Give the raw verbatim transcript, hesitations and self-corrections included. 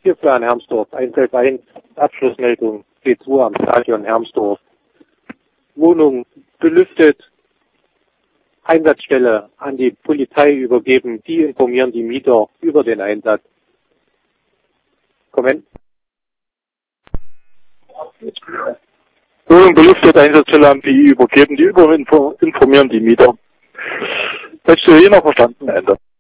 Hier für an Hermsdorf, Einfeld eins, Abschlussmeldung, C zwei am Stadion Hermsdorf. Wohnung belüftet, Einsatzstelle an die Polizei übergeben, die informieren die Mieter über den Einsatz. Comment? Wohnung belüftet, Einsatzstelle an die übergeben, die über informieren die Mieter. Hättest du hier noch verstanden, Ende.